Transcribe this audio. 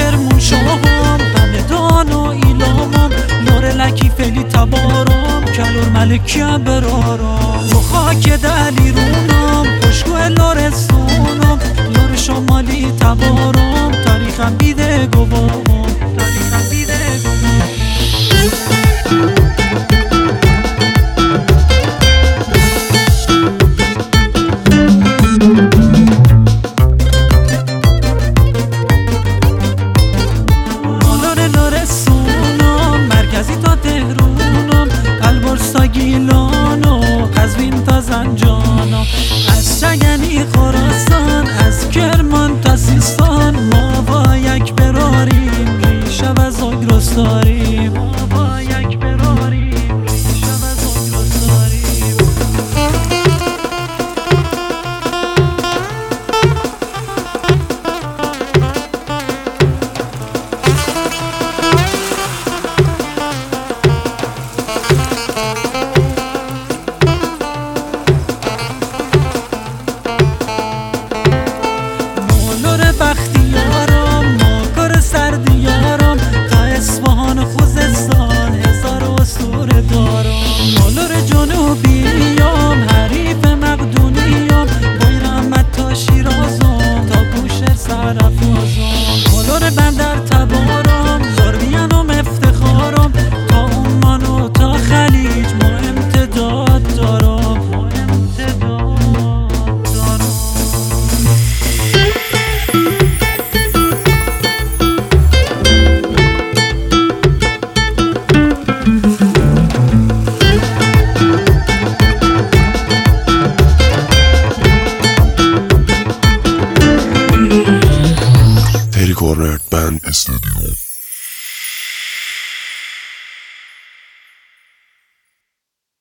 کرمون شاهم همدان و ایلامم لور لکی فلی تبارم کلور ملکیم برارم و خاک دلی رونم پشکو لورستونم لور شمالی تبارم تاریخم بیده گوام تاریخم بیده گوام گیلانو قزوین تا زنجانو از چگنی خراسان از کرمان تا سیستان ما با یک براریم ریشه و زاگرستاریم ما با یک براریم ریشه و زاگرستاریم بختیارم ماکر سردیارم تا اصفهان خوزستان هزار اسطوره دارم مالور جنوبیام حریف مقدونیام بایرمت تا شیرازم تا بوشهر سرافرازم مالور بندر تبارم زربیانم افتخارم تا عمان و تا خلیج ما امتداد دارم ما امتداد Teddy Corner Band Studio.